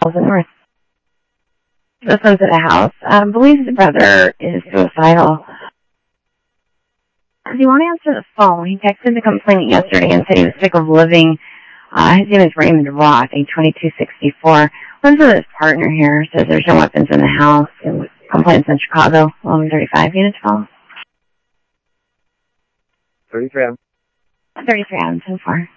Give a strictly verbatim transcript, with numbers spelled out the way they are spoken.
North. This one's at a house. I um, believes the brother is suicidal. Does he want to answer the phone? He texted the complainant yesterday and said he was sick of living. Uh, his name is Raymond Roth, age twenty-two sixty-four. Lives with his partner here. Says there's no weapons in the house. Complainants in Chicago, eleven thirty-five units phone. thirty-three. thirty-three on so far.